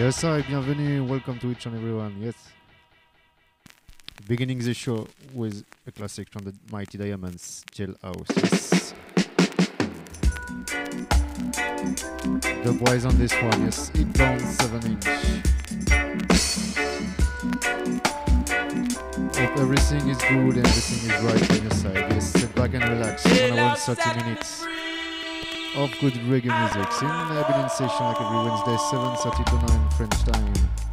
Yes, hi, bienvenue, welcome to each and everyone. Yes. Beginning the show with a classic from the Mighty Diamonds, Jailhouse. Yes. The boys on this one, yes, 8 pounds 7 inch. Hope everything is good, everything is right on your side. Yes, sit back and relax. 130 minutes of good reggae music in Aberdeen station like every Wednesday, 7:30 to 9 French time.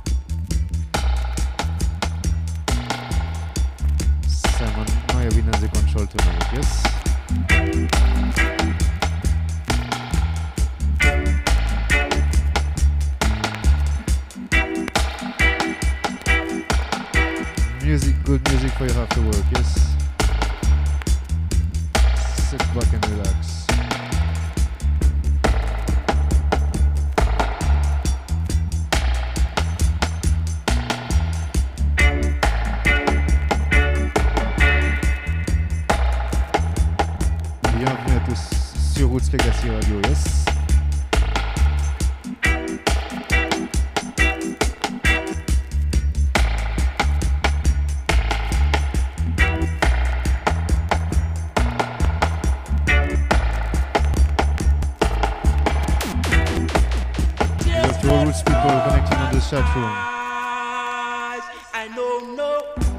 Simon Mayavin has the control tonight, yes? Music, good music for you after work, yes? Sit back and relax. Bienvenue à tous sur Roots Legacy Radio, yes? People connecting on the chat room. I don't know.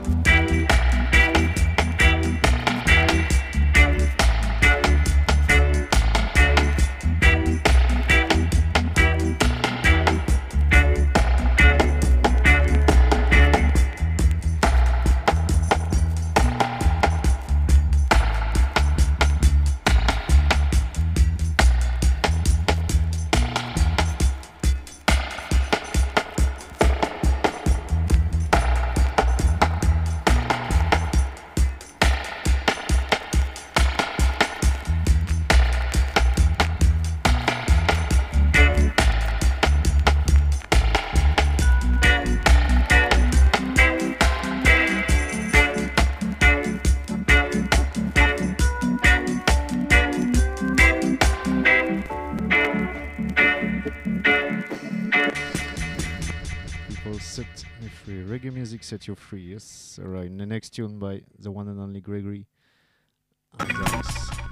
Set you free, yes. Alright, the next tune by the one and only Gregory Isaacs.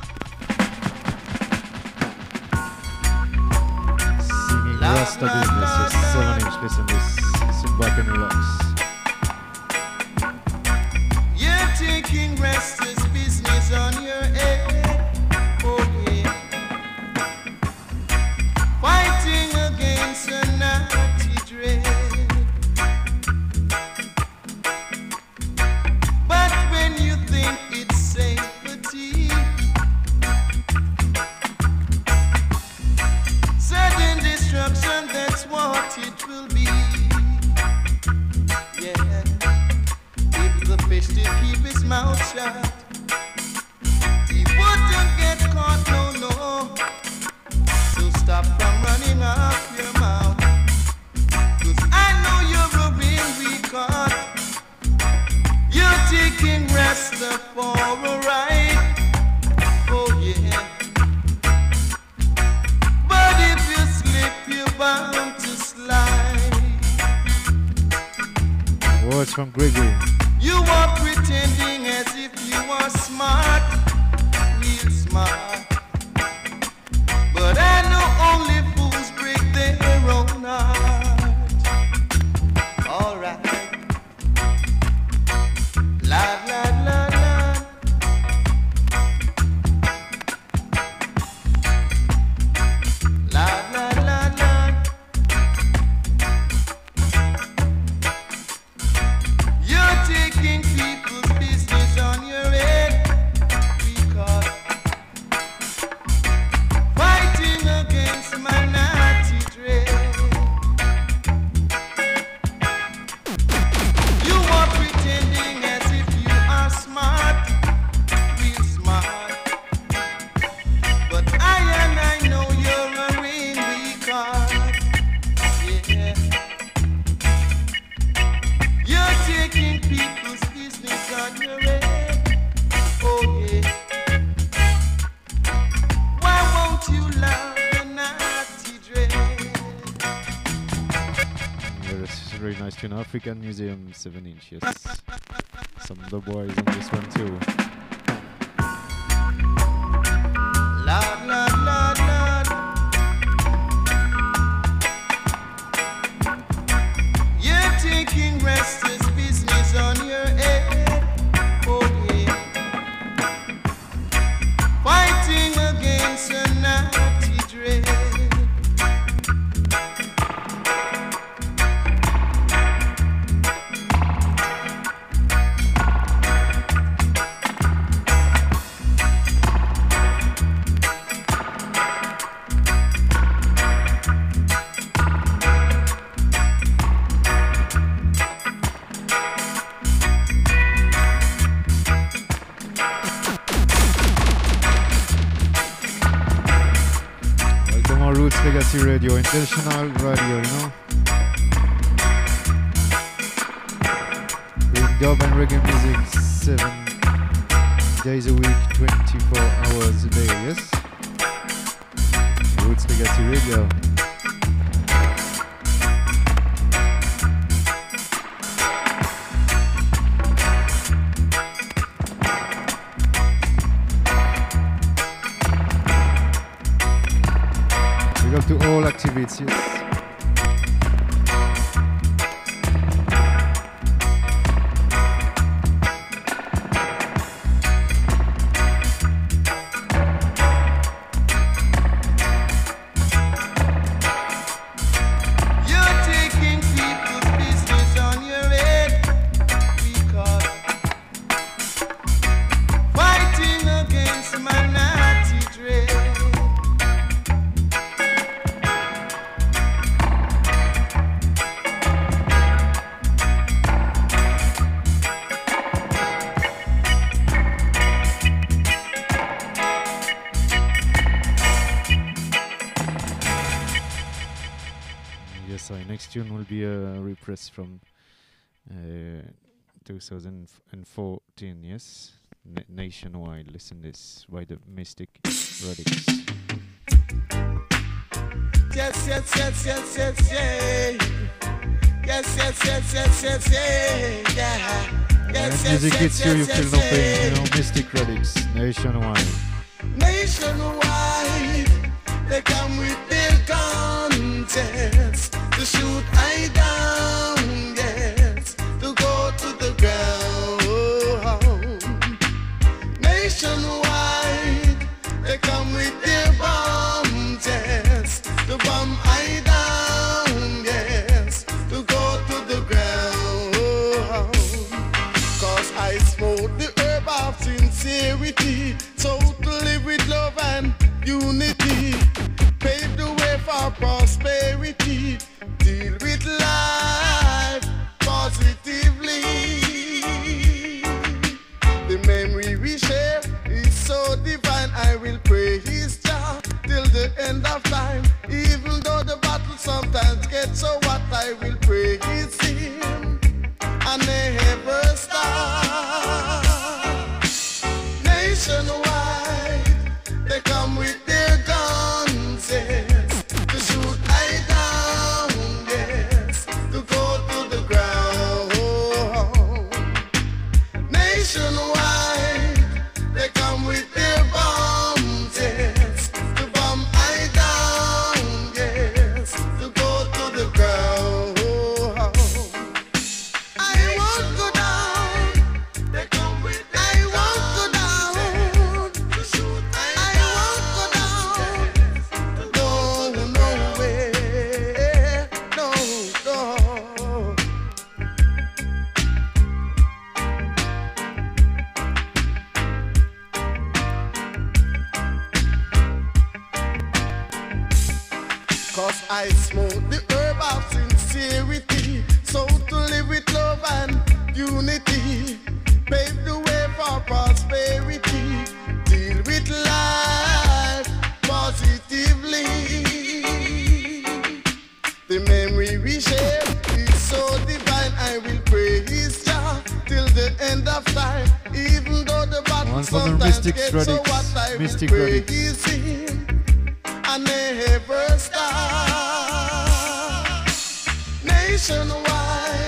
Singing Rasta Business, yes, 7 inch, listen this. Sit back and relax. You're taking Rasta's business on your head, oh yeah. Fighting against a naughty dread. That's what it will be. Yeah. If the fish did keep his mouth shut, he wouldn't get caught, no. So stop from running off your mouth, 'cause I know you're a real record. You're taking Rasta for a ride. Oh yeah. But if you slip, you're bound to slide. Words from Gregory. You are pretending as if you are smart, real smart. But I know only fools break their own heart. Alright. La la la la. La la la la. You're taking people's business on your head, because fighting against my naughty dread. You are pretending as if you are smart, real smart. But I know you're a real record. Yeah. You're taking people's business on your head. Oh yeah. Why won't you love the naughty dread? nice tune. African Museum 7-inch, yes. Some of the boys on this one too. Lord, Lord, Lord, Lord. You're taking restless business on your head. Oh yeah. Fighting against a naughty dread. Legacy Radio, international radio, you know. Doing dub and reggae music 7 days a week, 24 hours a day, yes? Roots Legacy Radio. To all activities. Tune will be a repress from 2014, yes? Nationwide, listen this, by the Mystic Radix. Yes, yes, yes, yes, yes, yeah. Yes, yes, yes, yes, yes, yeah. Yes, and music hits you, you feel no pain, you know, Mystic Radix, Nationwide. Nationwide, they come with their contest. To shoot I down, yes, to go to the ground. Nationwide, they come with their bomb test. To bomb I down, yes, to go to the ground. Cause I smoke the herb of sincerity, so to live with love and unity, pave the way for prosperity. Deal with life positively. The memory we share is so divine. I will pray His Jah till the end of time. Even though the battle sometimes gets so hot, I will pray His Him and never stop. Nationwide, they come with their guns, yes, to shoot I down. Nationwide, they come with their bombs, yes, to bomb I down, yes, to go to the ground. I won't go down, they come with their I won't go down, to shoot I won't go down, no, nowhere, no, no. Cause I smoke the herb of sincerity, so to live with love and unity, pave the way for prosperity, deal with life positively. The memory we share is so divine, I will pray His Jah till the end of time. Even though the battle sometimes gets so hot, I will pray His Him and never stop. Nationwide,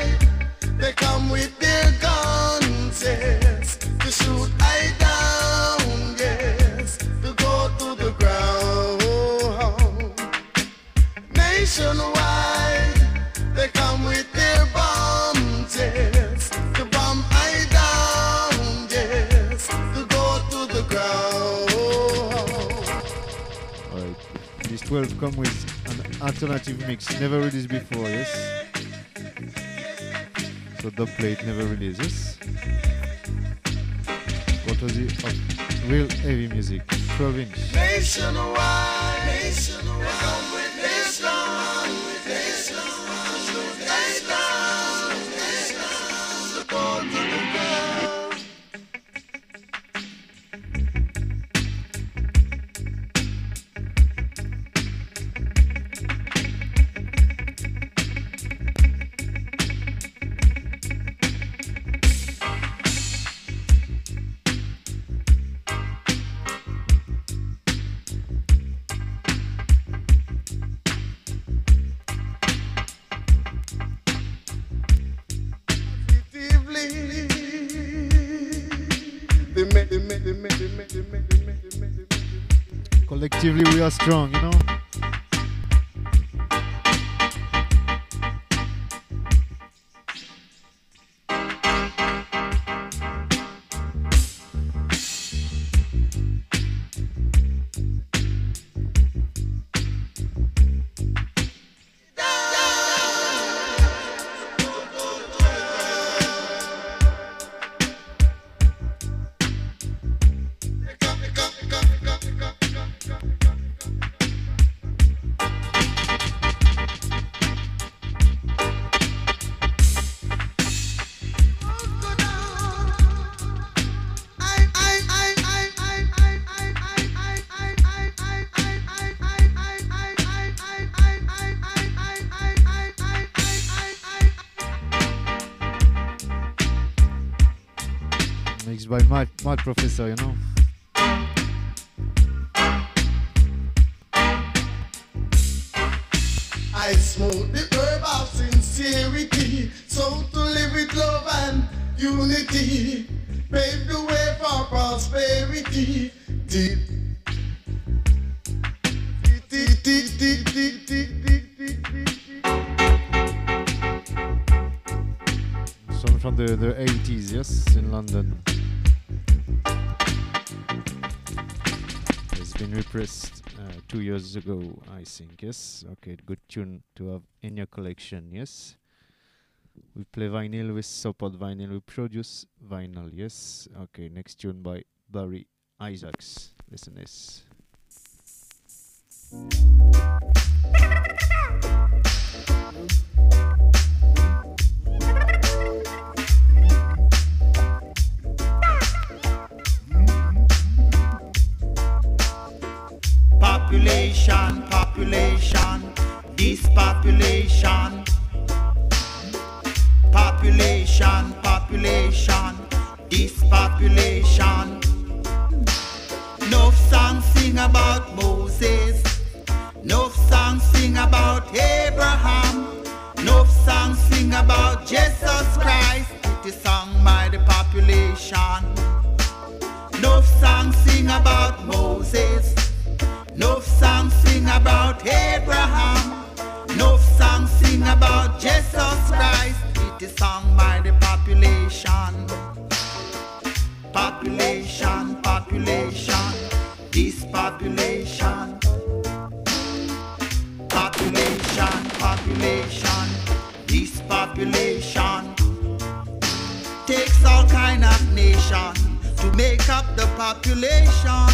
12 come with an alternative mix, never released before, yes? So dub plate never releases. What was it? Oh, real heavy music, 12 inch. Nationwide, nationwide, Collectively we are strong, you know? Mixed by Mad Professor, you know? I smoke the herb of sincerity, so to live with love and unity, pave the way for prosperity. Deep. Song from the 80s, yes, in London. It's been repressed 2 years ago, I think, yes. Okay, good tune to have in your collection, yes. We play vinyl, we support vinyl, we produce vinyl, yes. Okay, next tune by Barry Isaacs. Listen this. Population, population, this population. Population, population, this population. No song sing about Moses, no song sing about Abraham, no song sing about Jesus Christ. It is sung by the population. No song sing about Moses, no song sing about Abraham, no song sing about Jesus Christ. It is sung by the population. Population, population, this population. Population, population, this population. Takes all kind of nation to make up the population.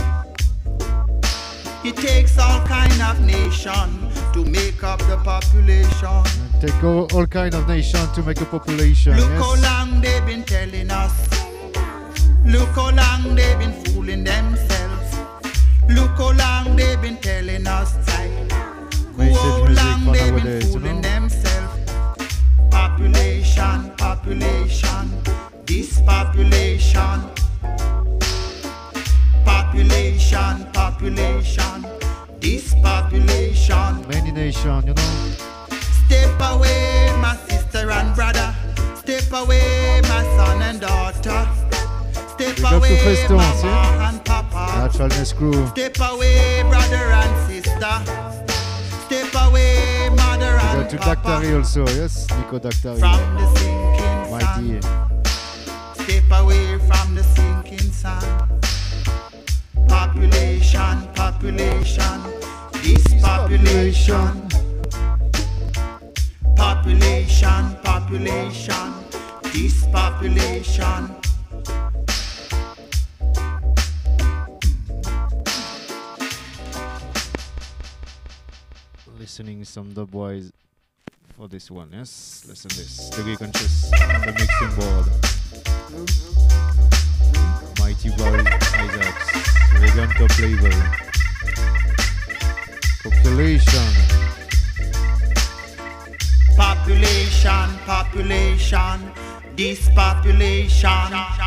It takes all kind of nation to make up the population. Take all kind of nation to make a population. Look yes. how long they've been telling us. Look how long they've been fooling themselves. Look how long they've been telling us. How long they've been fooling themselves. Population, population, this population. Population, population, this population. Many nation, you know. Step away, my sister and brother. Step away, my son and daughter. Step away, mama and papa. Naturalness crew. Step away, brother and sister. Step away, mother and to papa. Daktari also, yes, Nico Daktari. From the sinking Mighty. sun. Step away from the sinking sun. Population, population, this population, population, population, this population. Listening some dubwise for this one, yes? Listen this. The Greek Conscious on the mixing board. Mighty Barry Isaacs, Regan Top Label. Population. Population, population, this population.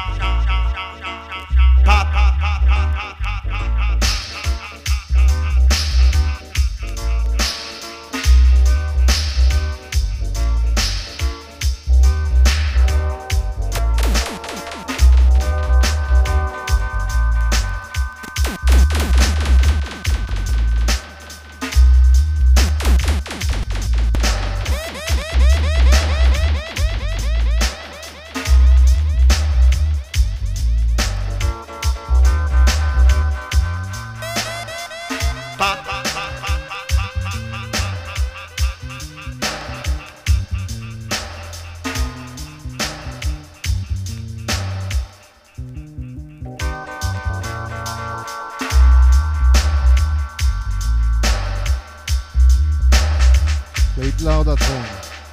Play it loud at home.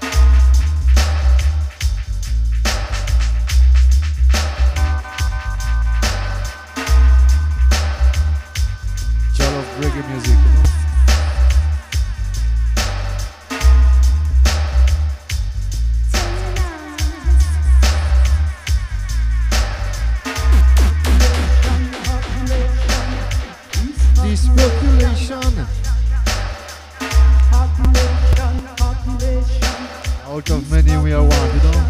Child of reggae music. This population. Out of many we are one, you know.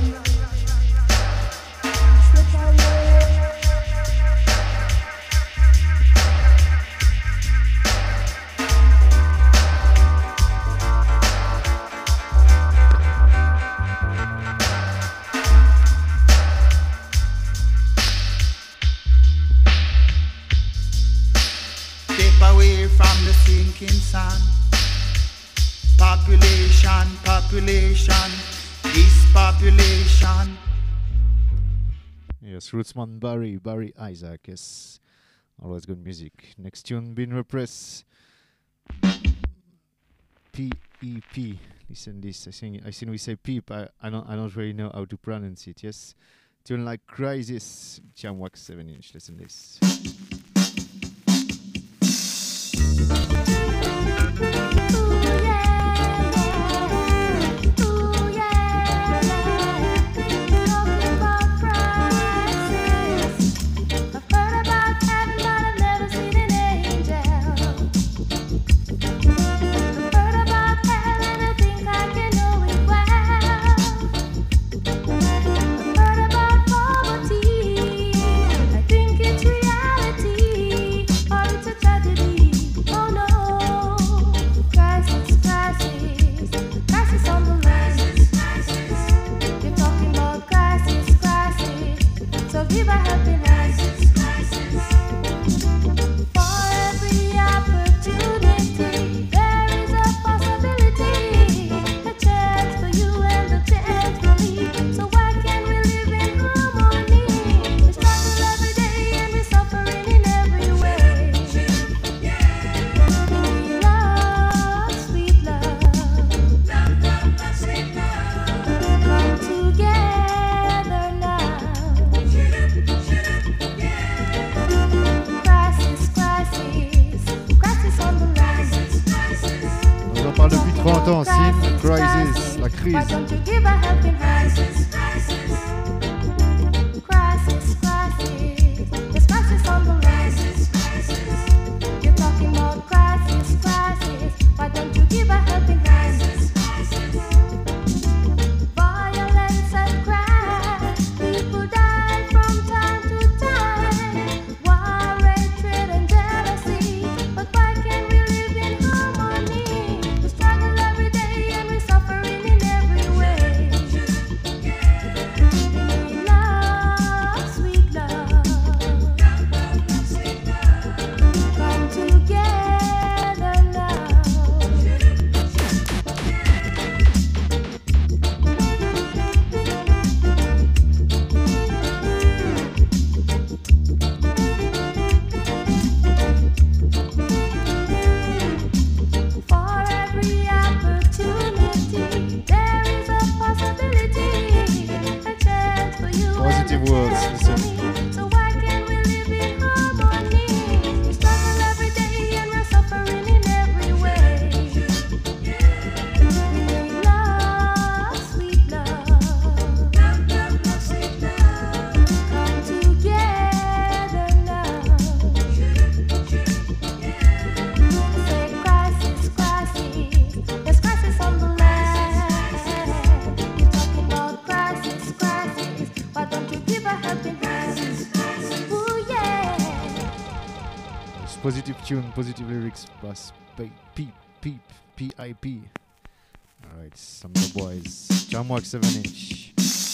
Step away from the sinking sun. Population, population, this population. Yes, Rootsman Barry Isaac, yes. Always good music. Next tune been repressed. PEP. Listen this. I think we say peep. I don't really know how to pronounce it, yes. Tune like Crisis, Jamwax 7-inch. Listen this. Crisis, la crise. Yeah. Positive tune, positive lyrics, plus Peep, P-I-P. Alright, some of the boys. Jamwalk 7-inch.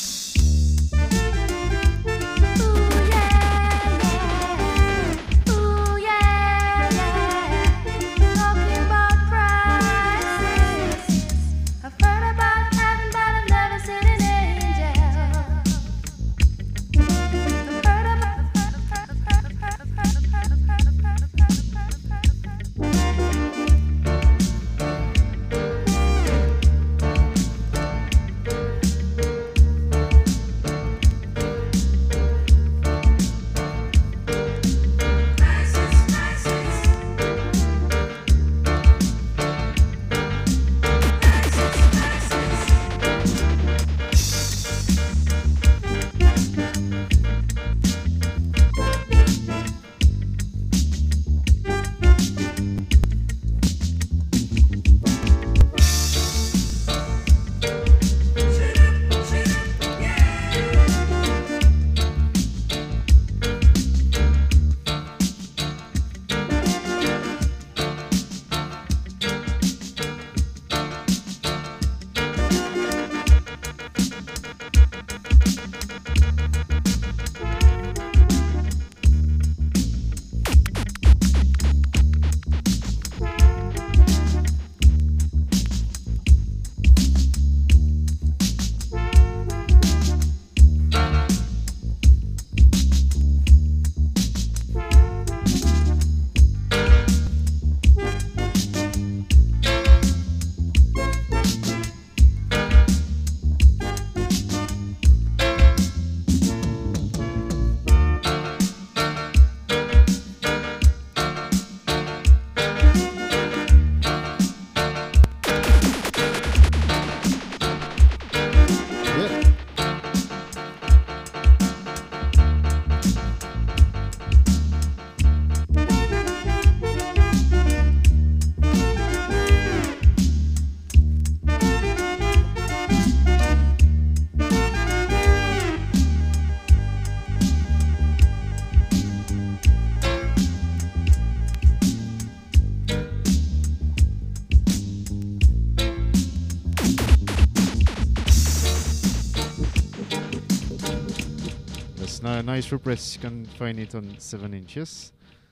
Nice repress, you can find it on 7 inches.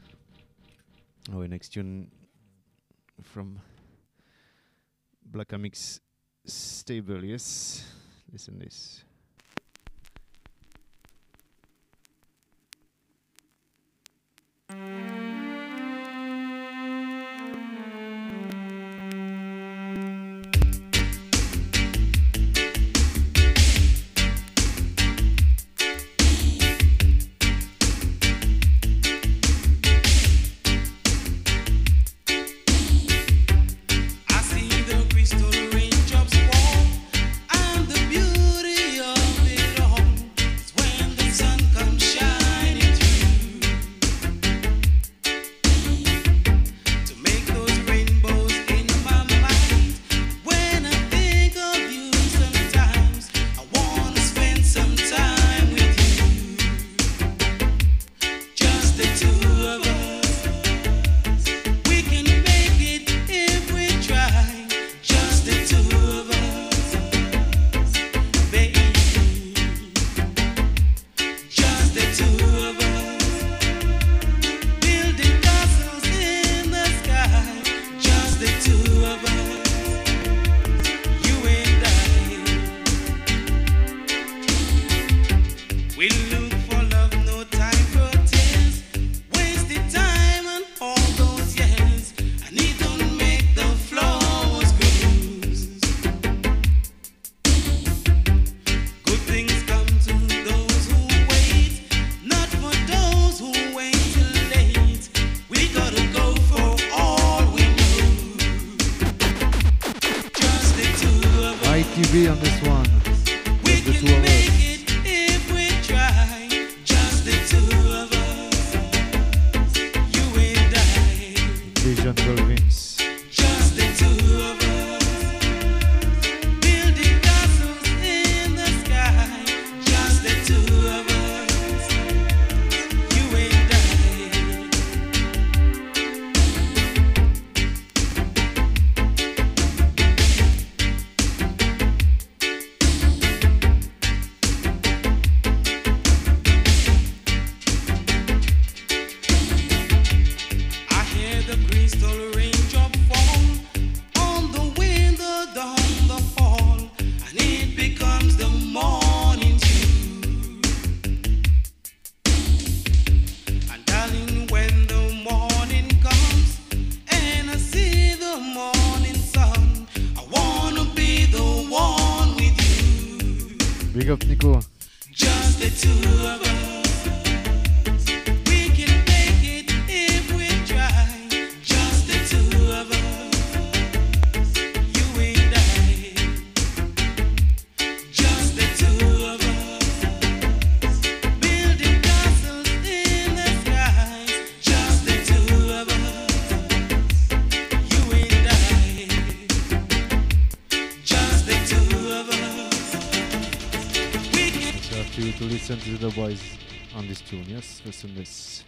Our next tune from Black Amix Stable, yes. Listen this. ITV on this one. Just the two of us. Vision Province. Just the two of us. Building castles in the sky. Just the two of us. You and I. Big up Nico. Just the two of us. We can make it if we try. Just the two of us. You and I. Just the two of us. Building castles in the skies. Just the two of us. You and I. Just the two of us. You to listen to the boys on this tune, yes? Listen this.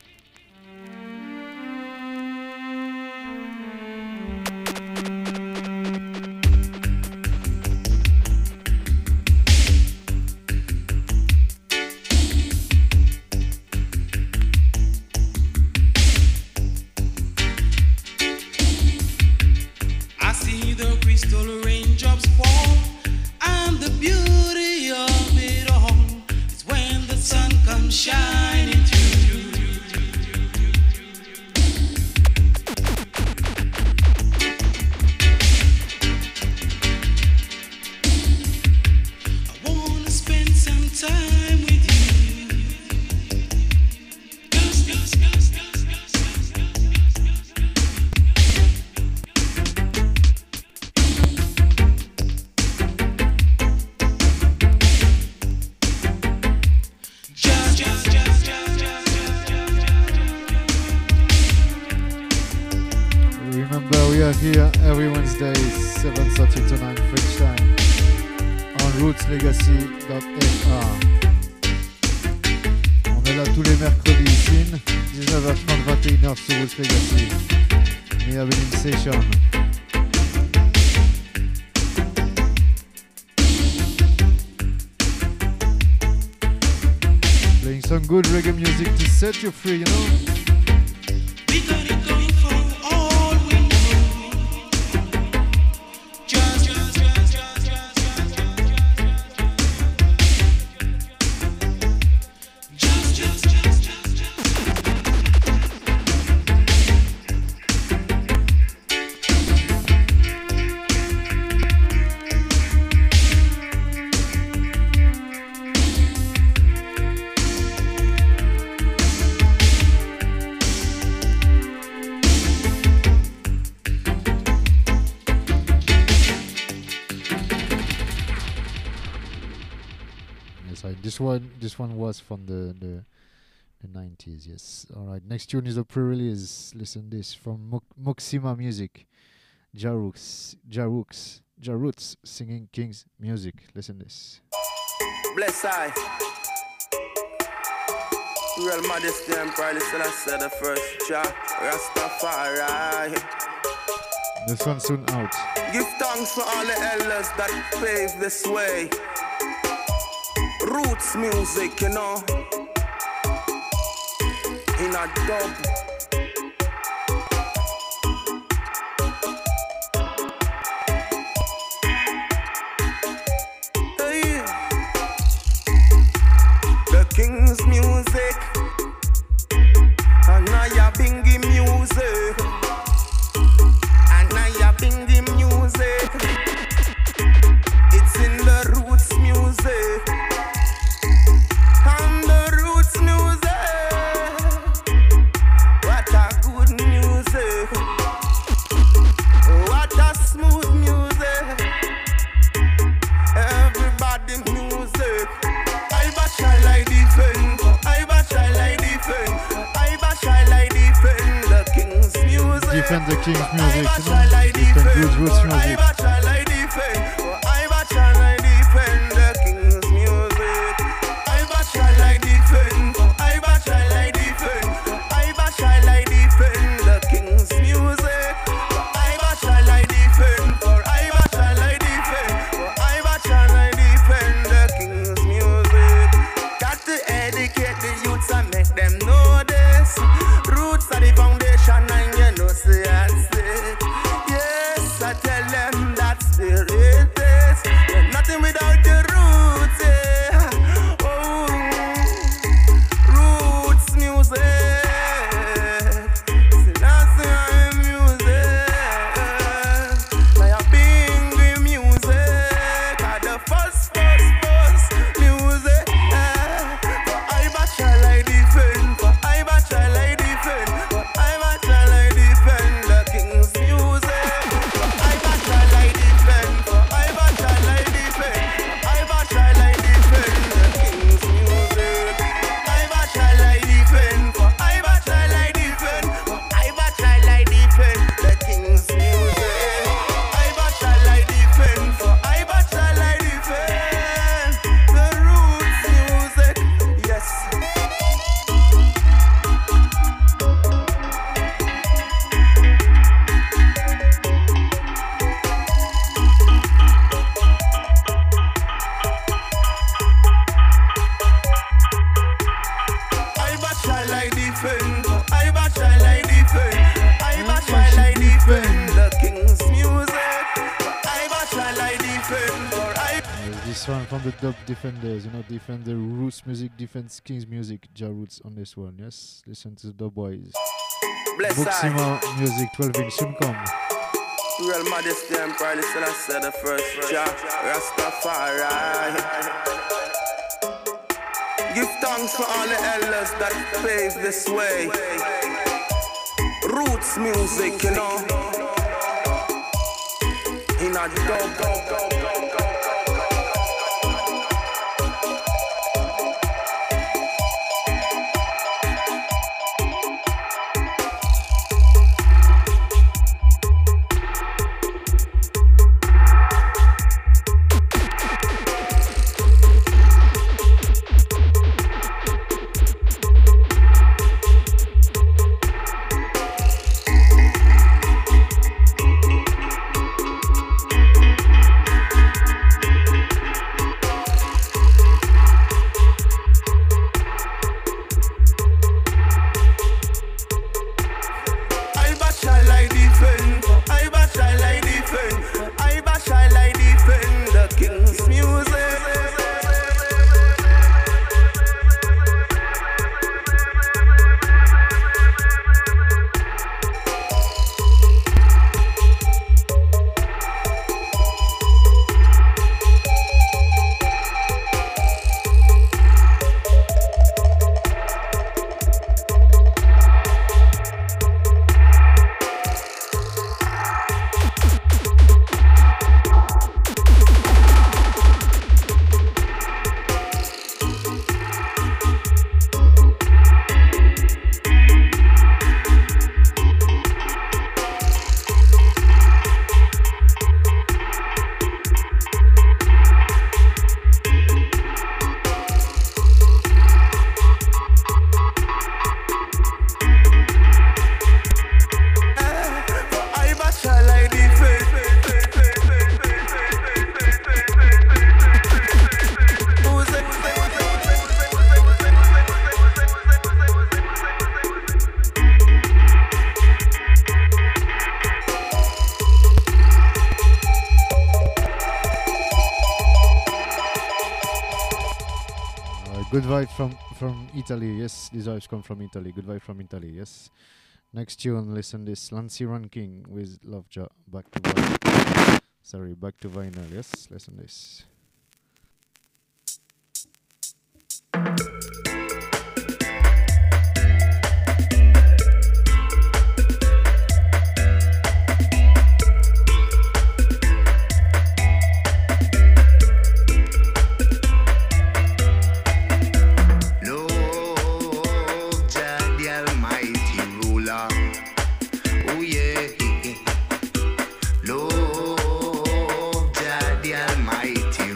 I see the crystal raindrops fall, and the beauty of it all is when the sun comes shining through. I wanna spend some time with you. Remember, we are here every Wednesday, 7:30 to 9 French time, on rootslegacy.fr. On est là tous les mercredis ici, 19h30, 21h sur Roots Legacy. We have an session. Playing some good reggae music to set you free, you know? We got it going for all we know. Just This one was from the 90s, yes. All right, next tune is a pre-release. Listen this from Moxima Music. Jarroots singing King's music. Listen this. Bless I. Real Majesty Emperor, listen I said the first Jah Rastafari. This one soon out. Give thanks for all the elders that paved this way. Roots music, you know, in a dub. Hey. The King's music, Anaya Bingi music, Anaya Bingi music. It's in the Roots music. And the Roots music, what a good music, what a smooth music, everybody music. I bash I defend, I bash I defend, I bash I defend the King's music. Defend the King's music, you know? Defend good Roots music. I bash I defend, I bash I defend the King's music. I bash I defend, I bash I defend, I bash I defend the King's music. I bash I defend, for I bash I defend, for I bash I defend the King's music. Got to educate the youths and make them know this. Roots are the foundation and you know say that's it. Yes, I tell them that's the it is. You're nothing without the roots, yeah. Oh, Roots music. See, that's the music. Now you're being the music. At the first. This one from the Dub Defenders, Defender Roots music, Defense Kings music, Ja Roots on this one, yes? Listen to the Dub Boys. Bless Buxima music, 12 inch, soon come. Real Majesty Emperor, listen, I said the first Jah Rastafari. Give thanks for all the elders that paved this way. Roots music, in a dub. Good vibe from Italy, yes. These vibes come from Italy. Good vibe from Italy, yes. Next tune, listen this. Lancy Ranking with Loveja. Back to vinyl. Sorry, back to vinyl, yes. Listen this. Love Jah the Almighty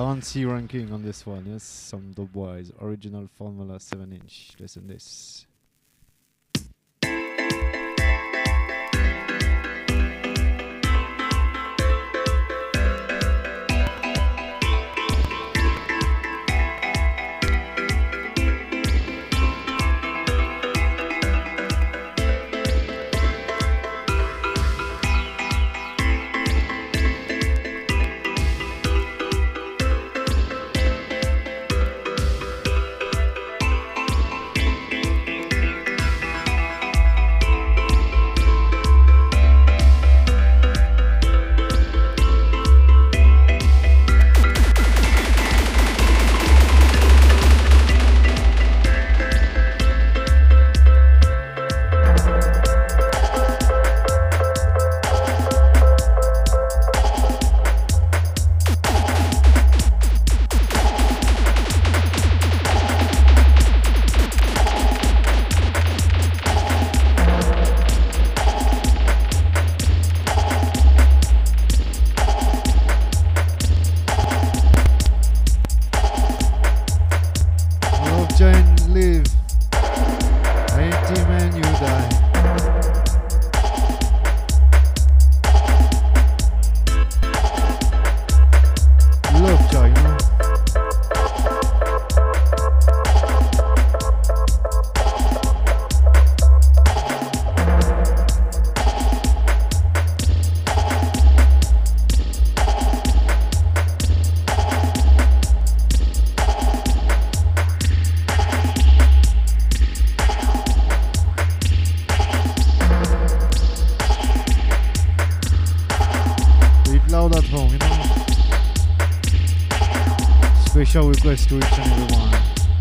fancy ranking on this one, yes. Some Dubwise original Formula 7-inch. Listen this. Special request to each and every one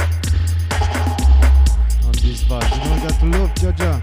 on this vibe. You know, we got to love Jaja.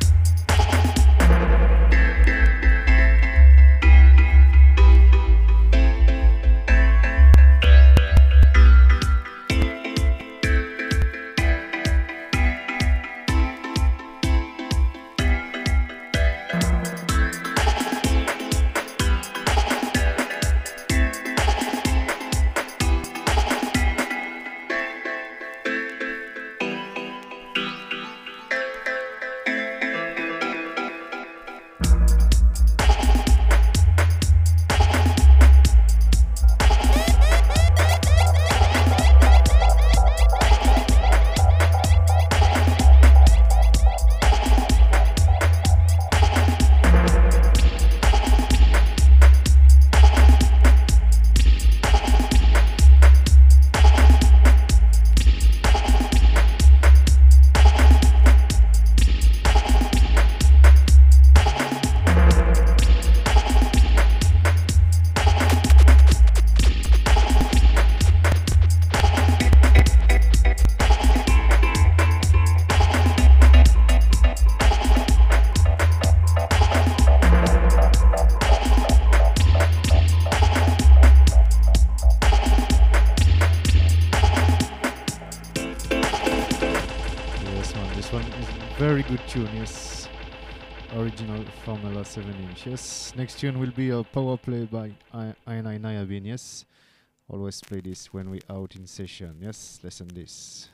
Very good tune, yes. Original Formula 7-inch, yes. Next tune will be a power play by I&I Nayabin, yes. Always play this when we out in session, yes. Listen this.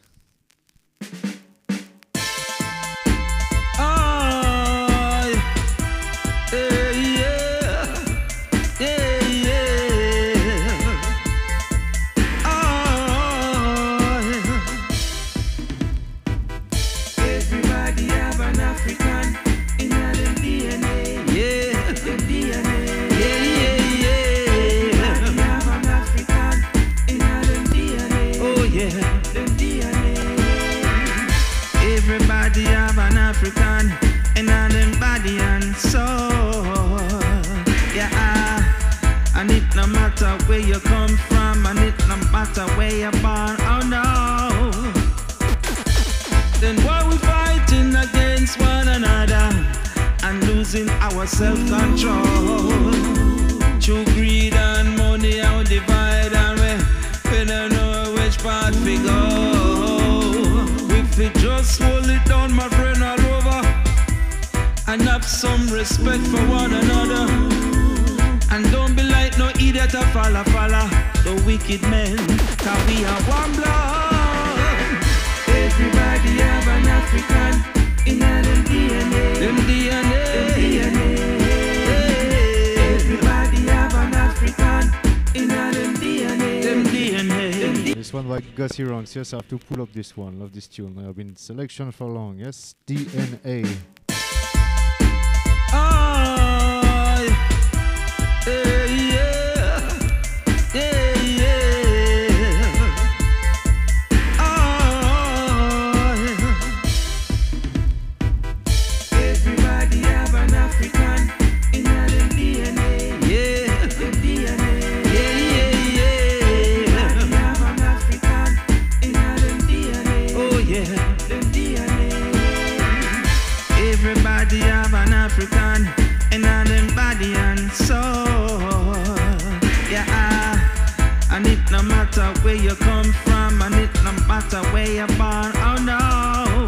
Where you come from, and it no matter where you're born, oh no. Then why we fighting against one another and losing our self-control? Through greed and money, our divide, and we don't know which path we go. If we just hold it down, my friend, all over, and have some respect for one another. And don't be like no idiot idiot a follow, the wicked men, cause we are one blood. Everybody have an African in them DNA. Them DNA. Everybody have an African in them DNA. Them DNA. This one like Gussie Ranks, yes, I have to pull up this one. Love this tune. I've been in selection for long, yes. DNA. African in them body and soul, yeah. And it no matter where you come from, and it no matter where you're born, oh no.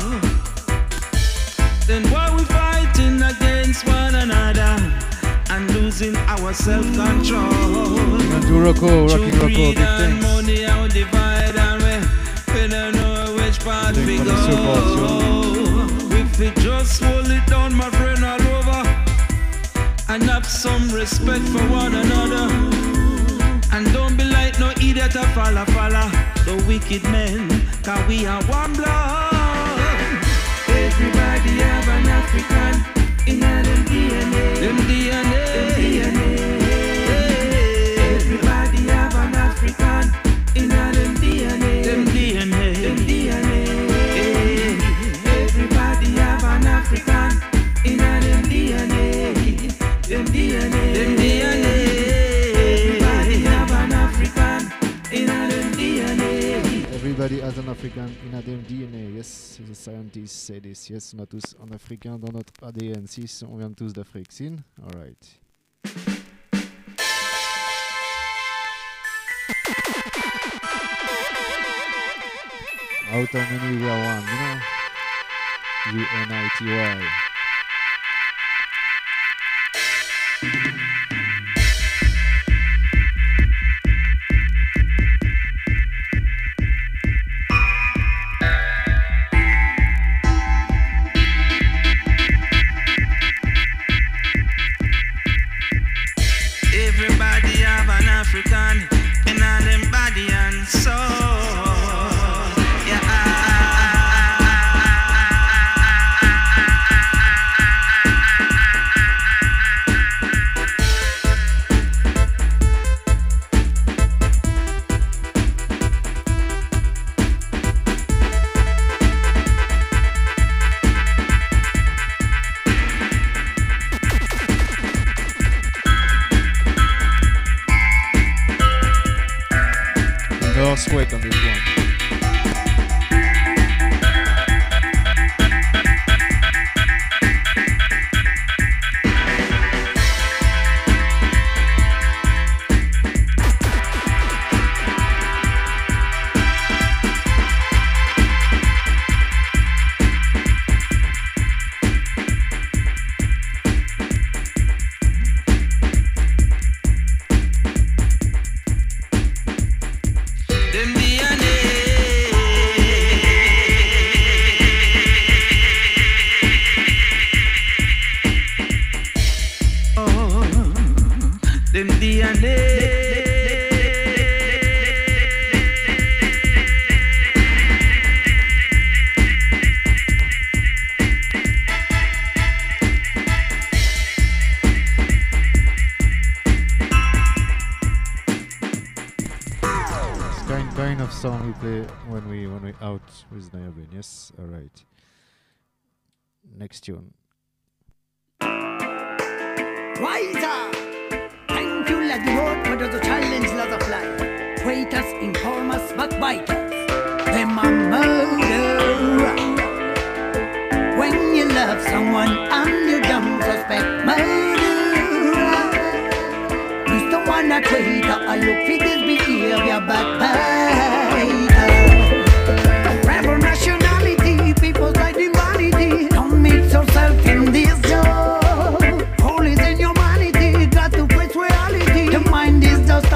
Then why we fighting against one another and losing our self-control? Rocking Rocco, big thanks. Money out divide and we don't know which part we go. If we just hold it down, my friend, all over, and have some respect for one another, and don't be like no idiot a follow, the wicked men, cause we are one blood. Everybody have an African in them DNA. Them DNA. Everybody have an African in them DNA. Them DNA. Them DNA. Everybody have an African in them DNA. Them DNA. Them DNA. Everybody have an African in them DNA. Everybody has an African in their DNA, yes, the scientists say this, yes, on a tous un Africain dans notre ADN, si on vient tous d'Afrique, sin? Alright. Out how many we are one, you know? UNITY. Everybody have an African in them body and soul. Sweat on this one. Kind of song we play when we out with Nayabin. Yes, all right. Next tune. Wiser! Thank you, let the road for the challenge, lot of life. Traitors, informers, backbiters. Them a murderer. When you love someone and you don't suspect murderer. Mr. One a traitor, I look for this behavior backbiter. Rebel nationality, people's like vanity. Don't mix yourself in this job. Hole is in humanity, got to face reality. Your mind is just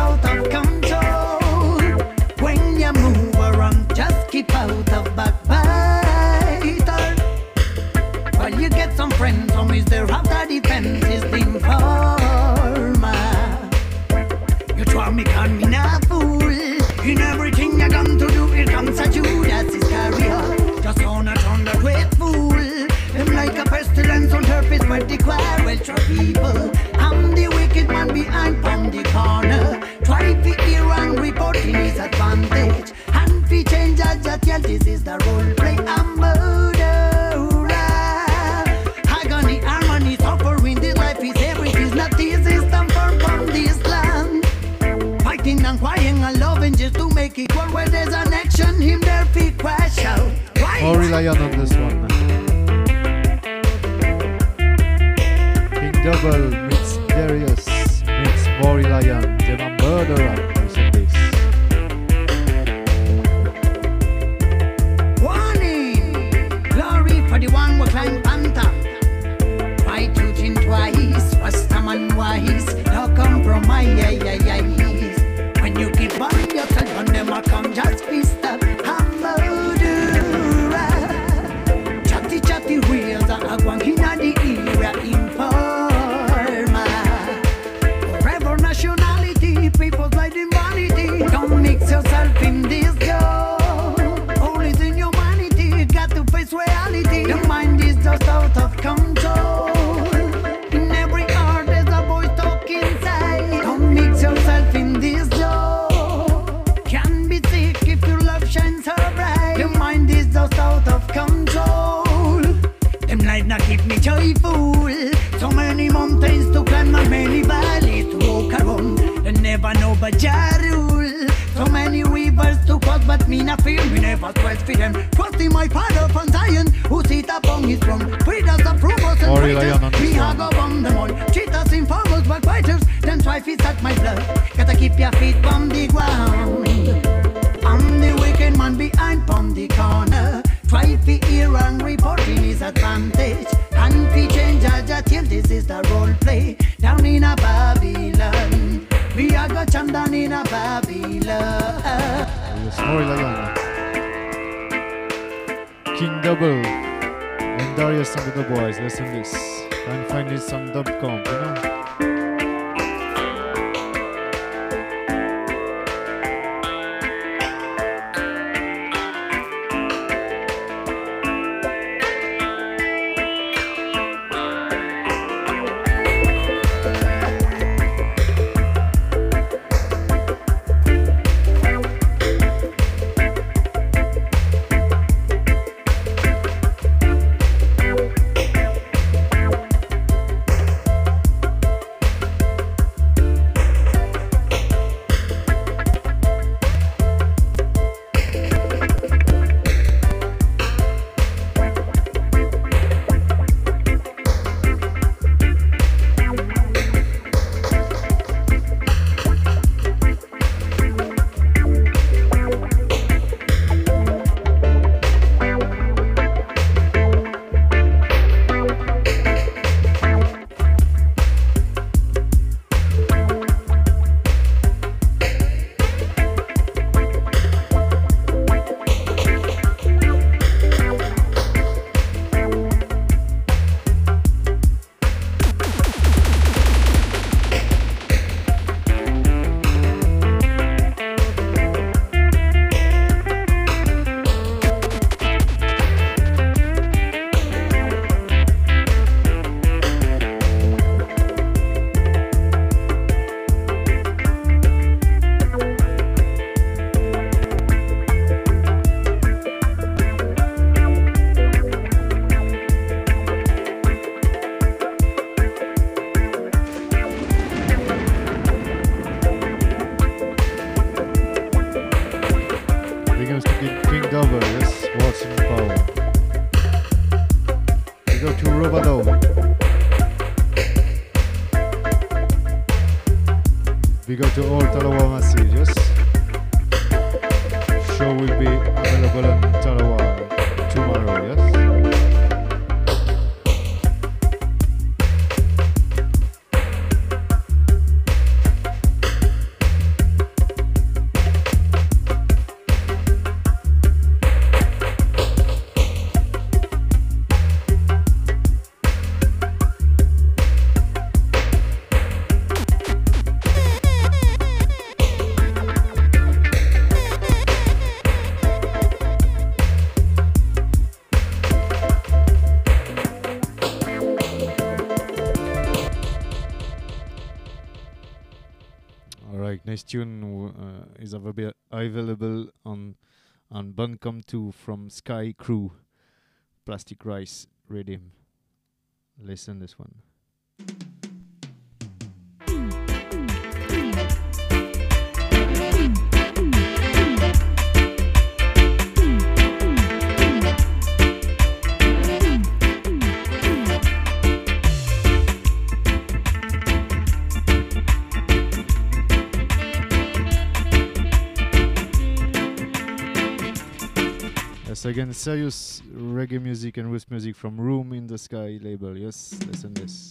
better people. I'm the wicked man behind from the corner. Try to hear and report in his advantage. And fi change a tell this is the role play. I'm murderer. Agony, harmony, suffering. This life is every. It's not the system from this land. Fighting and crying and loving just to make it work. Where there's an action, him there fi crash out. Right. Or rely on this one, man. King Double meets Darius meets Mori Lion. Them a murderer. Listen this. Warning! Glory for the one who climb panther. Fight you think twice. Rastaman wise. No compromise. When you keep on yourself on them, I come just fist up. I'm murderer. Chatty wheels are going in the area informer. Forever nationality, people's life in vanity. Don't mix yourself in this game. All is in humanity, got to face reality. The mind is just out of control. In every heart there's a voice talking inside. Don't mix yourself in this zone. Can be sick if your love shines so bright. Your mind is just out of control. Them life not keep me joyful. So many mountains to climb and many valleys to walk around. And never know but Jah rule. So many rivers to cross, but me not fear. Me never quest for them. Trusting my father from Zion, who sit upon his throne. Freedom of rumors and traitors. Me I go on them all. Cheaters, informers, backbiters. Then try to suck my blood. Gotta keep your feet from the ground. I'm the wicked man behind from the corner. Try to hear and report in his advantage. And fi change a till this is the role play. Down in a Babylon. We are got jam down in a Babylon. Yes, Mori Lion. King Double and Darius and the Boys. Listen this. Can find this on dub.com, you know? We go to all Talawa messages. Show will be available on Talawa tomorrow, yes? Alright, next tune is available on Bandcamp 2 from Sky Crew, Plastic Rice Rhythm. Listen this one. Yes, again, serious reggae music and roots music from Room in the Sky label. Yes, listen this.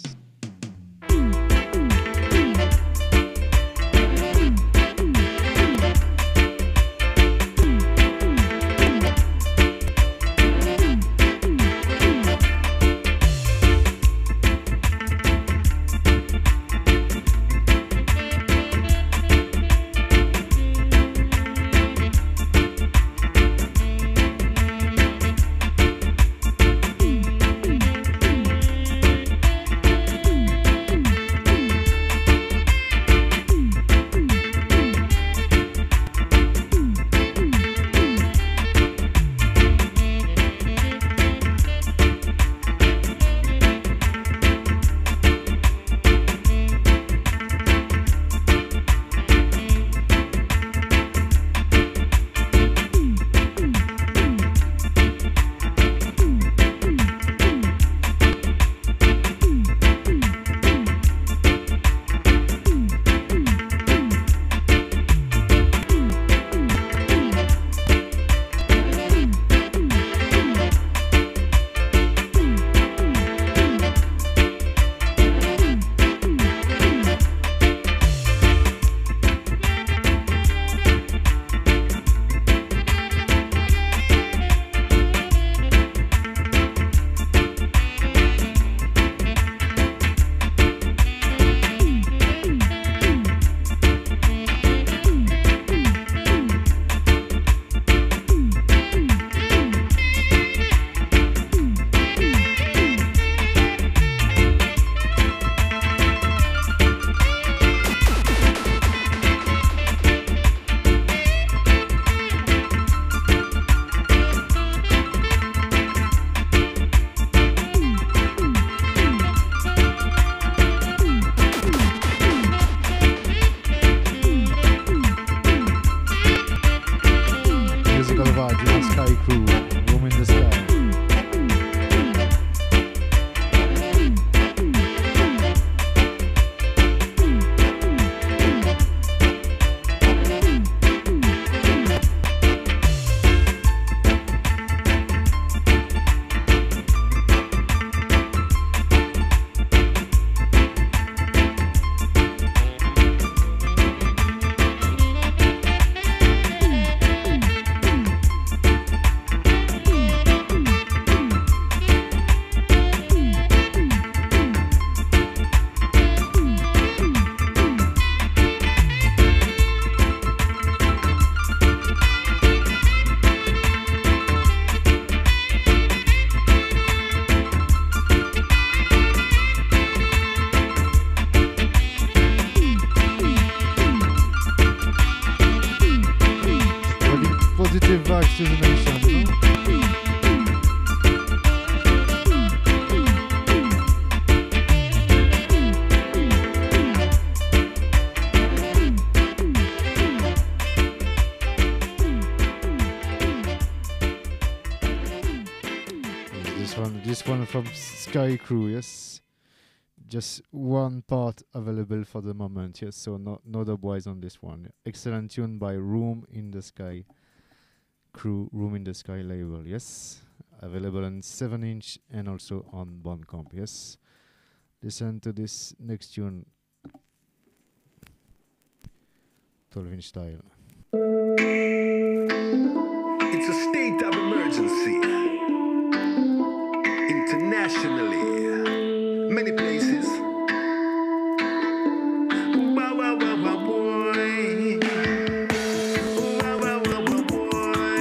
vibes to the nation, you know? This one from Sky Crew, yes. Just one part available for the moment, yes. So no dubwise on this one. Excellent tune by Room in the Sky Crew, Room in the Sky label, yes. Available on 7-inch and also on Bandcamp, yes. Listen to this next tune, 12-inch style. It's a state of emergency. Internationally, many places. Wow, wow, wow, wow, boy. Wow, wow, wow, wow, boy.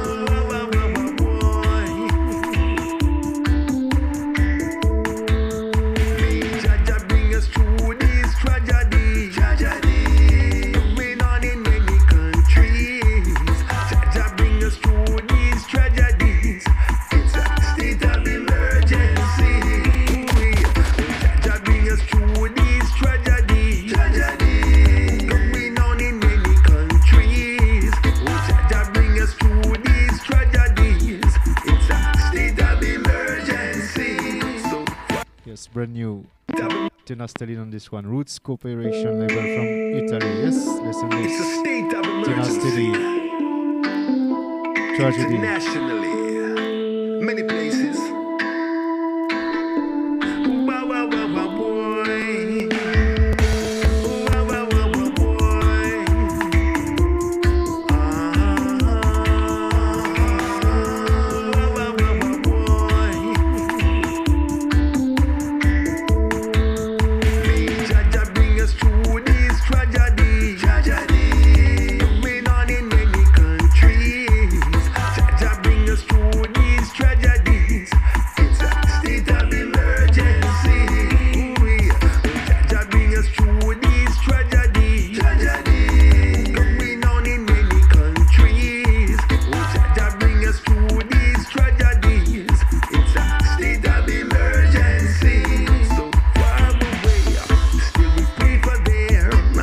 Wow, wow, wow, wow, boy. Yes, brand new. Tenastelli on this one. Roots Cooperation label from Italy. Yes, listen It's this. a state of Tenastelli. emergency. Tragedy. Internationally, many places. Wow, wow, wow, wow, boy. Wow, wow, wow, wow, boy. Wow, wow, wow, wow, boy. May Jaja bring us through this tragedy. Going on in many countries. Jaja bring us through these tragedies. It's a state of emergency. Jaja bring us through these tragedies. Going on in many countries. Jaja bring us through these tragedies. It's a state of emergency. So far away, still we pray for them.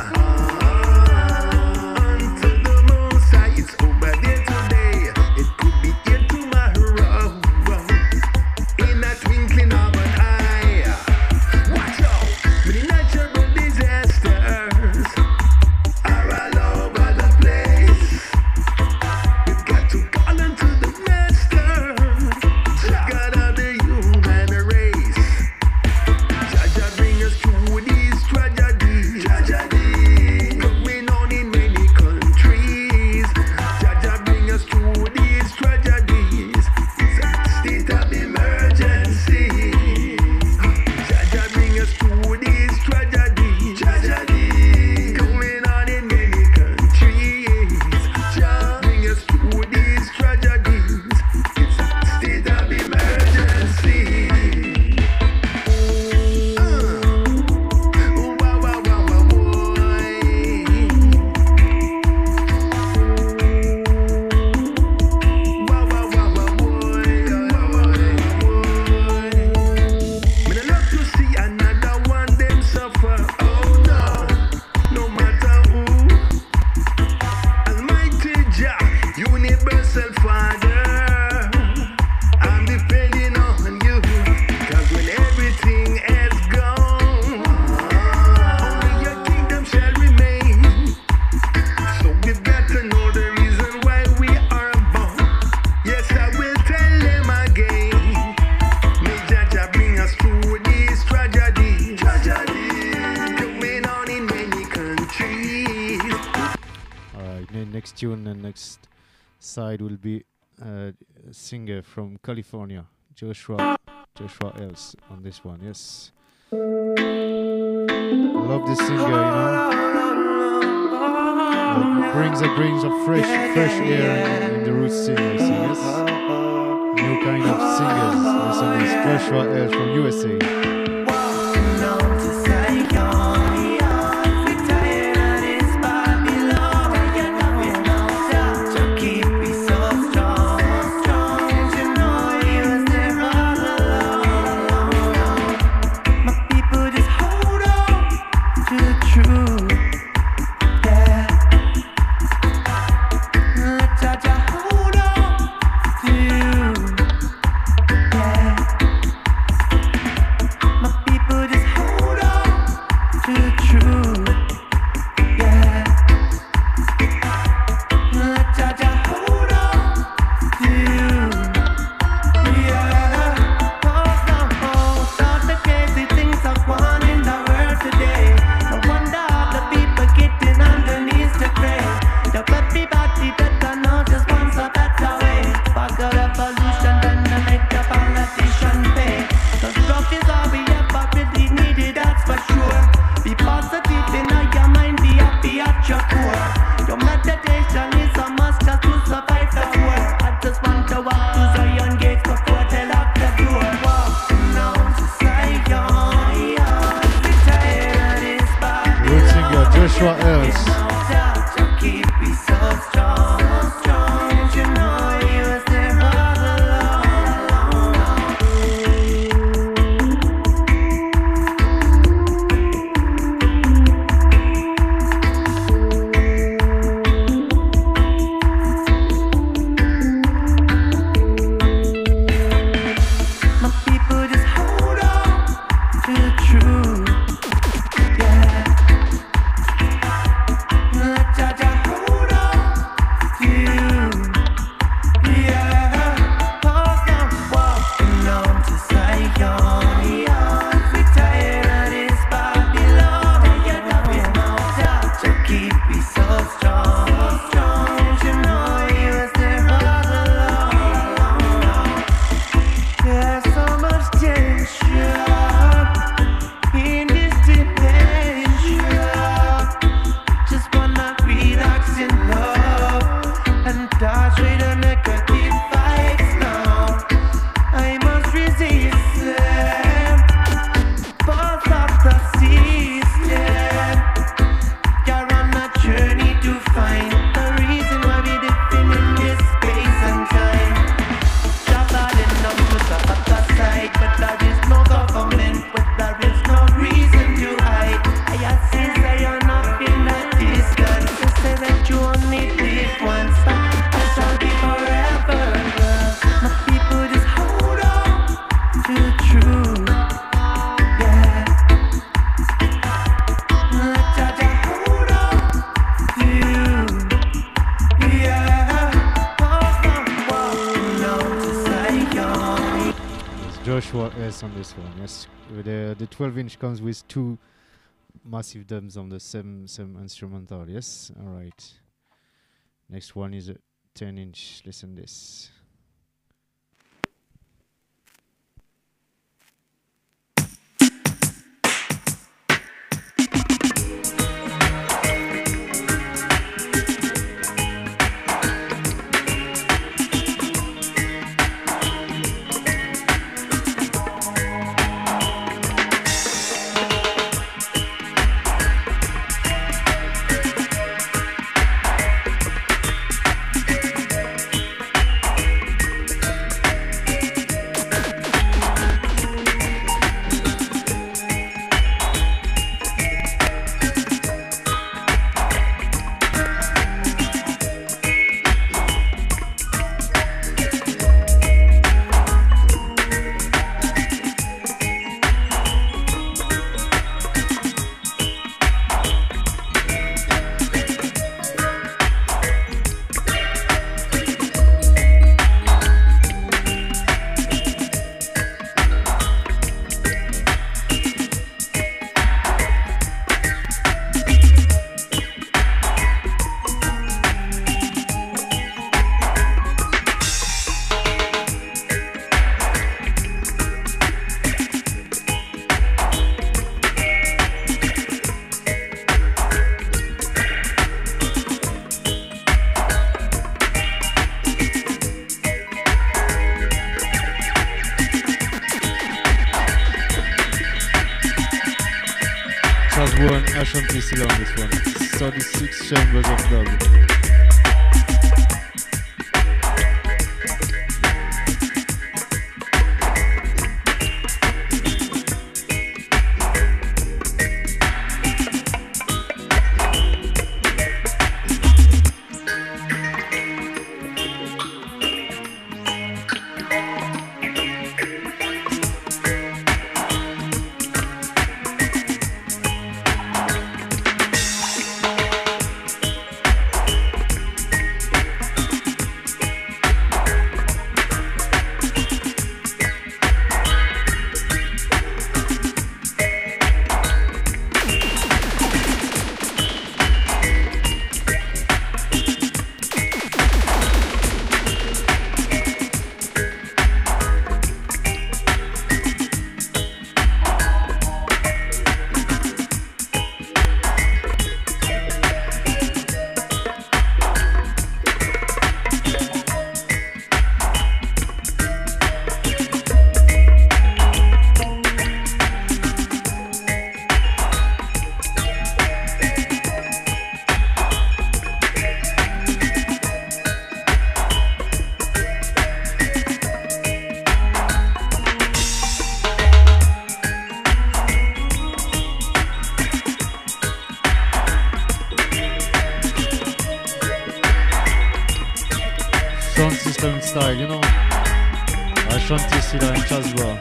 Until the most high, it's over there today. It could be here tomorrow. In a twinkling of an eye. Watch out, many natural disasters are all over the place. We've got to call unto the master, the God of the human race. Jaja bring us through these tragedies. Going on in many countries. Jaja bring us through these tragedies. It's a state of emergency. Jaja bring us through these tragedies. Going on in many countries. Jaja bring us through these tragedies. It's a state of emergency. Wow, wow, wow, wow, boy. Wow, wow, wow, wow, boy. Me no love to see another one them suffer. Oh no, no matter who. Almighty Jah, universal Father, I'm depending on you. 'Cause when everything is gone, only your kingdom shall remain. So we've got to know the reason why we are born. Yes, I will tell them again. May Jaja bring us through these tragedies. Going on in many countries. Alright, next tune and next side will be a singer from California, Joshua Els on this one. Yes, love this singer, you know. Brings a grain of fresh air in the roots scene, I see. Yes, new kind of singers. Listen, this Joshua Els from USA. Joshua Els. sure S on this one. Yes, the 12-inch comes with two massive dubs on the same instrumental. Yes, all right. Next one is a 10-inch. Listen this. Ashanti still on this one. 36 chambers of dub. Style, you know, Ashanti Sila and Chazwa.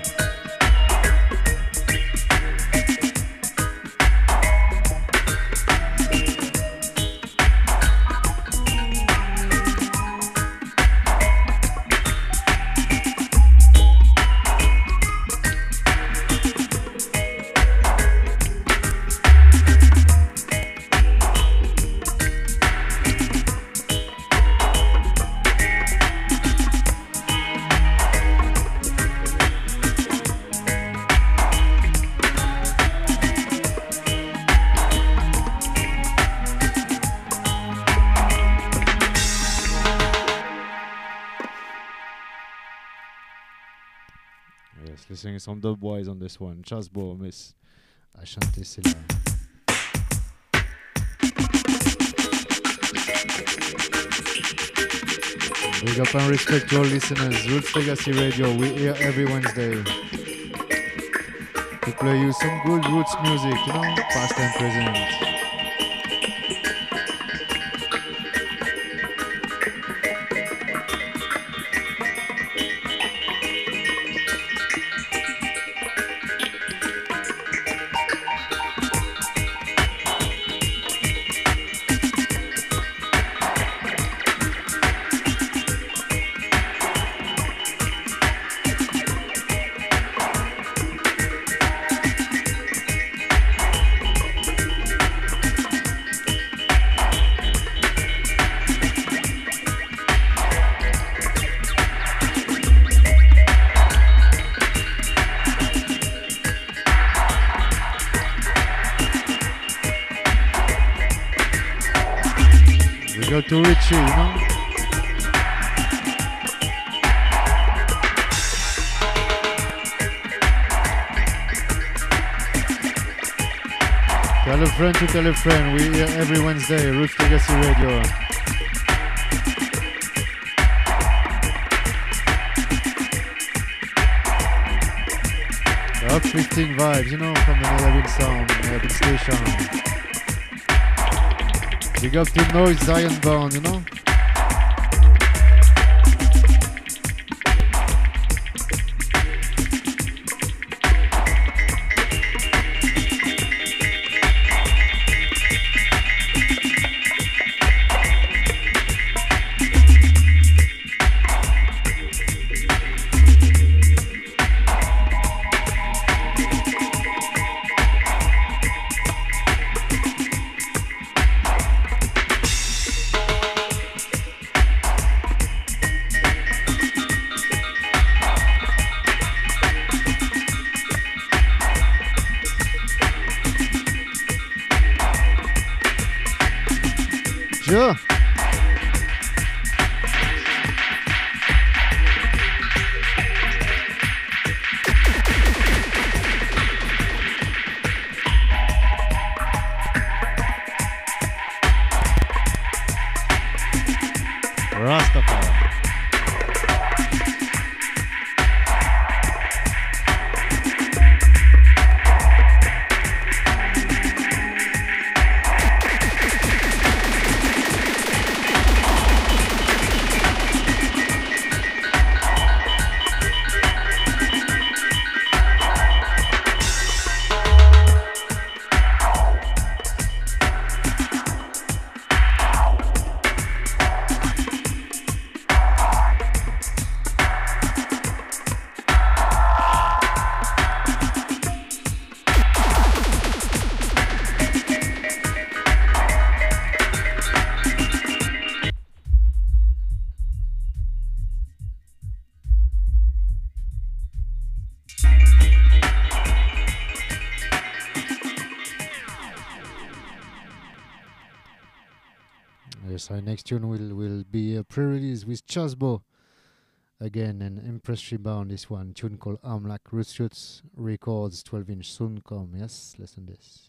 Listening some dub boys on this one. Chazbo, Miss Ashanti Sila. Big up and respect to all listeners. Roots Legacy Radio, we here every Wednesday to play you some good roots music, you know, past and present. out to Richie, you know. Tell a friend to tell a friend. We here every Wednesday, Roots Legacy Radio. Uplifting vibes, you know, from the Melvin sound, Melvin station. Big up to Noise Zion Bound, you know. Sure. Rastafari. Yes, our next tune will be a pre-release with Chasbo. Again, an Empress Rebound, this one, tune called Amlak, Roots Records, 12-inch, soon come. Yes, listen this.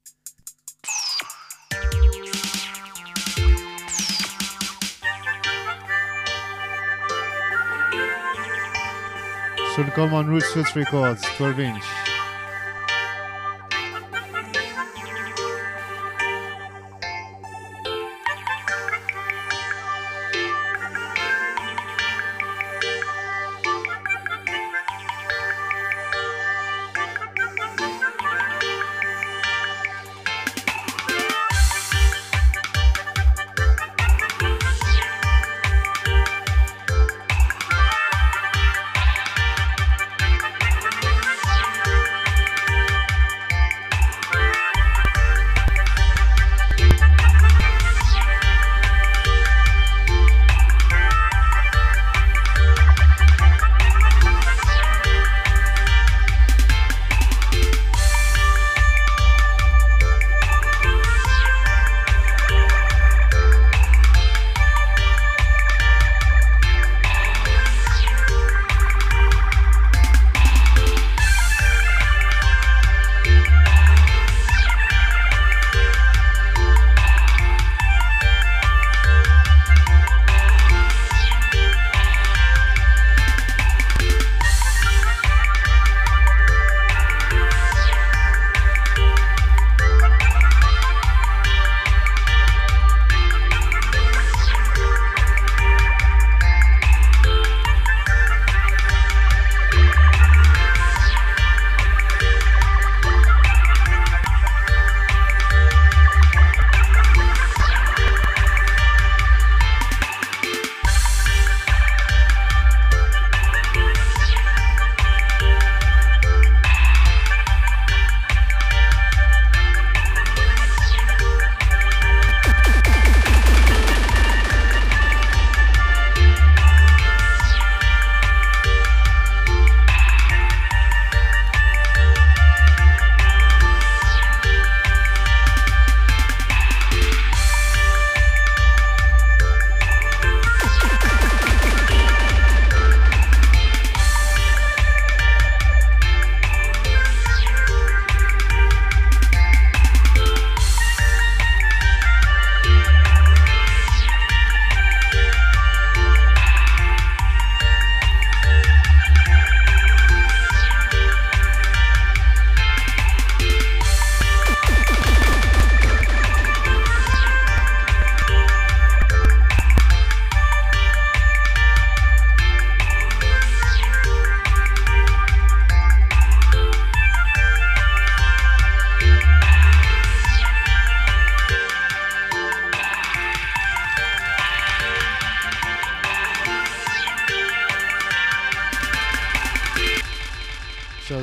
Soon come on Roots Records, 12-inch.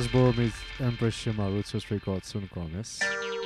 Chasbo with Empress Shima, Roots Just Records, soon come, yes?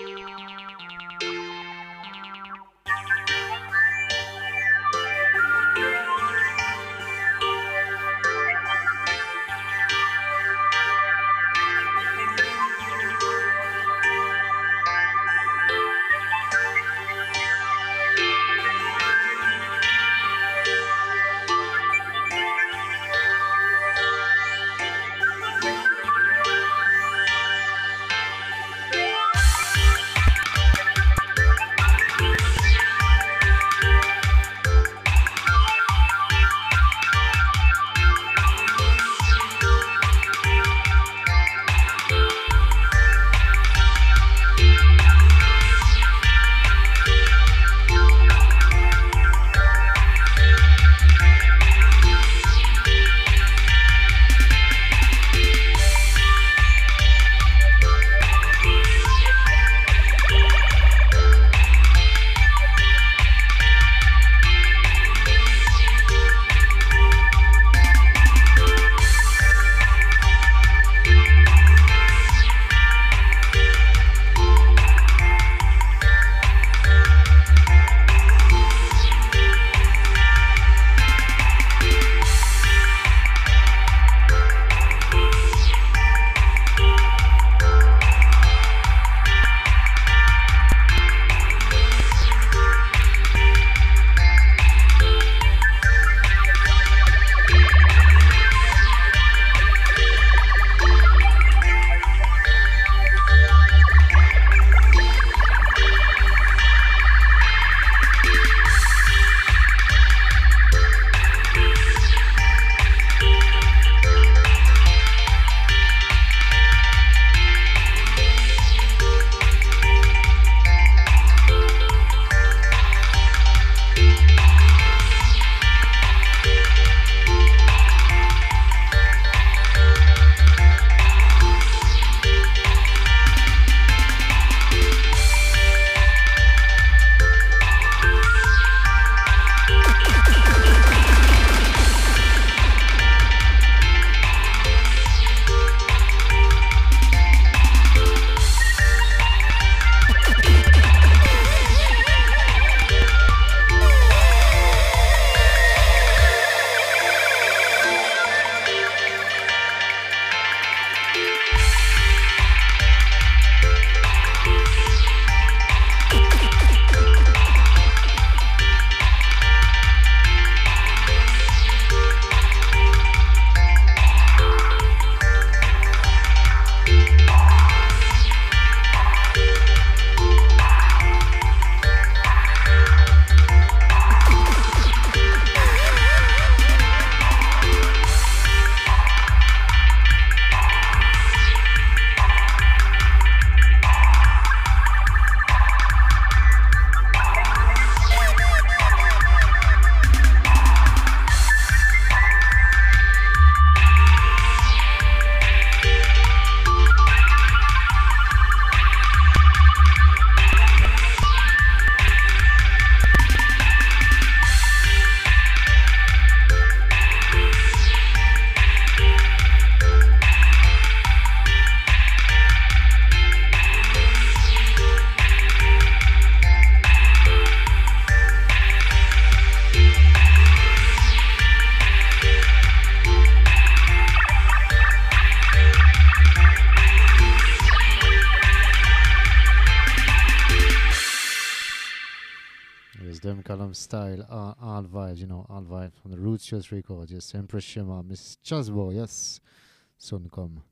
Them Column style, all vibes, all vibes from the Roots Just Records, yes, Empress Shima, Miss Chasbo, yes, soon come.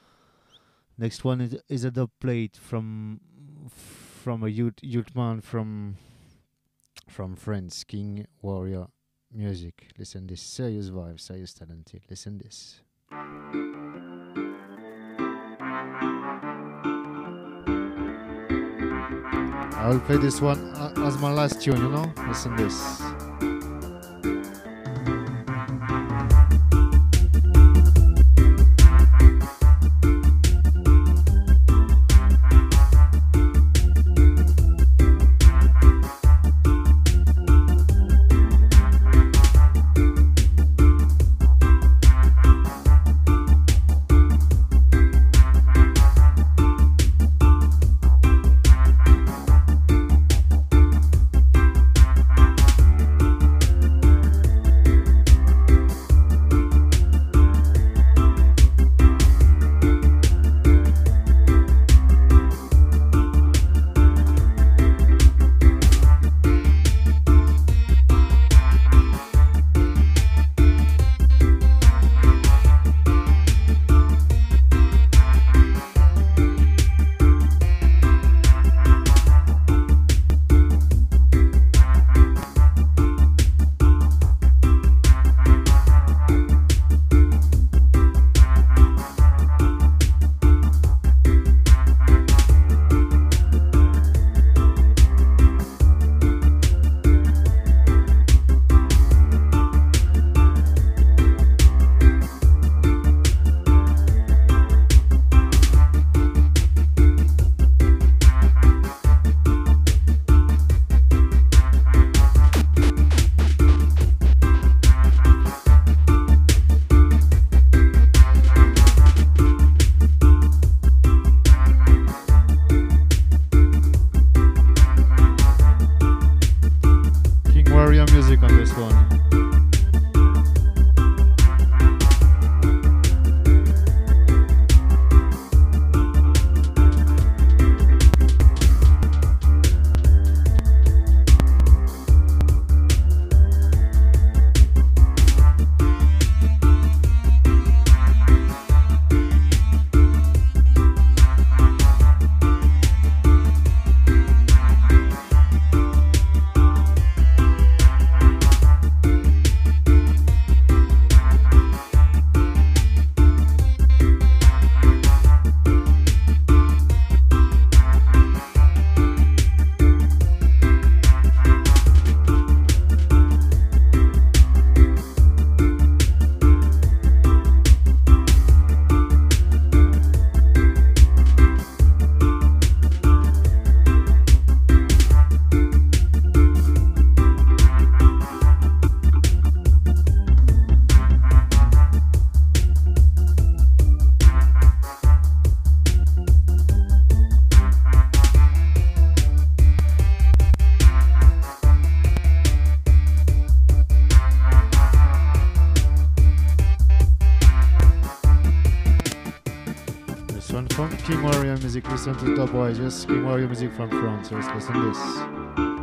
Next one is a dub plate from a youth man from France, King Warrior Music. Listen this, serious vibes, serious talented. Listen this. I will play this one as my last tune, Listen this. from King Warrior music. Listen to Top Boy, just King Warrior music from France. Just listen to this.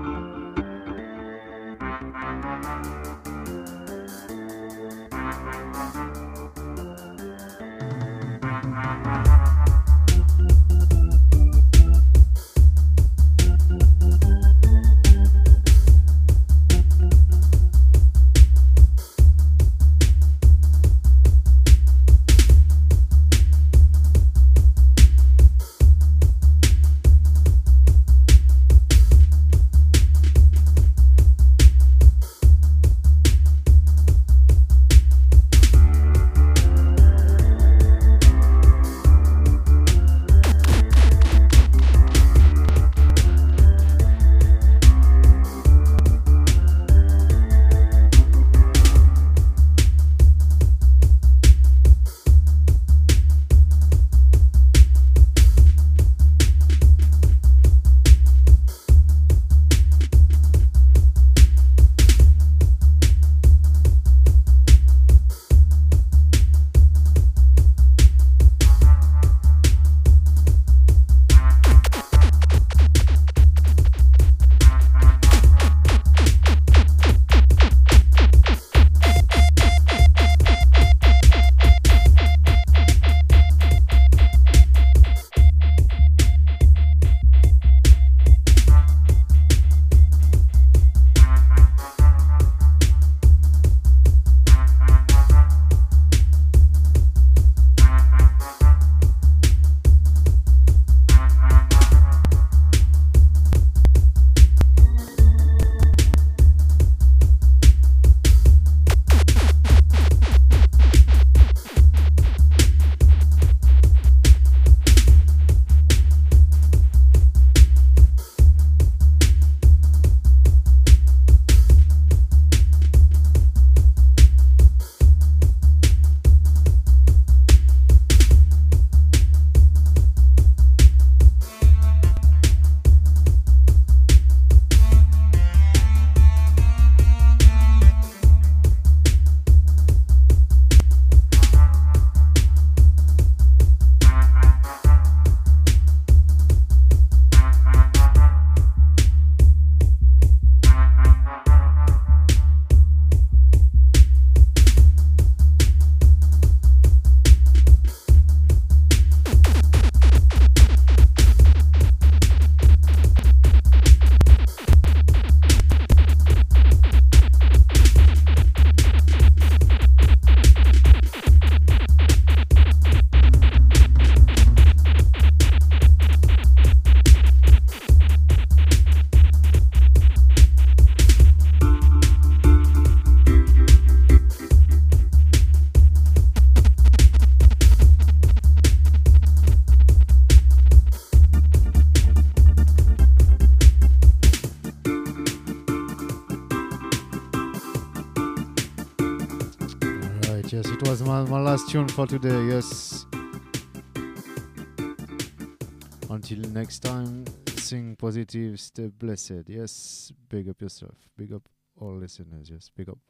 Yes, it was my last tune for today, yes. Until next time, sing positive, stay blessed. Yes, big up yourself. Big up all listeners, yes, big up.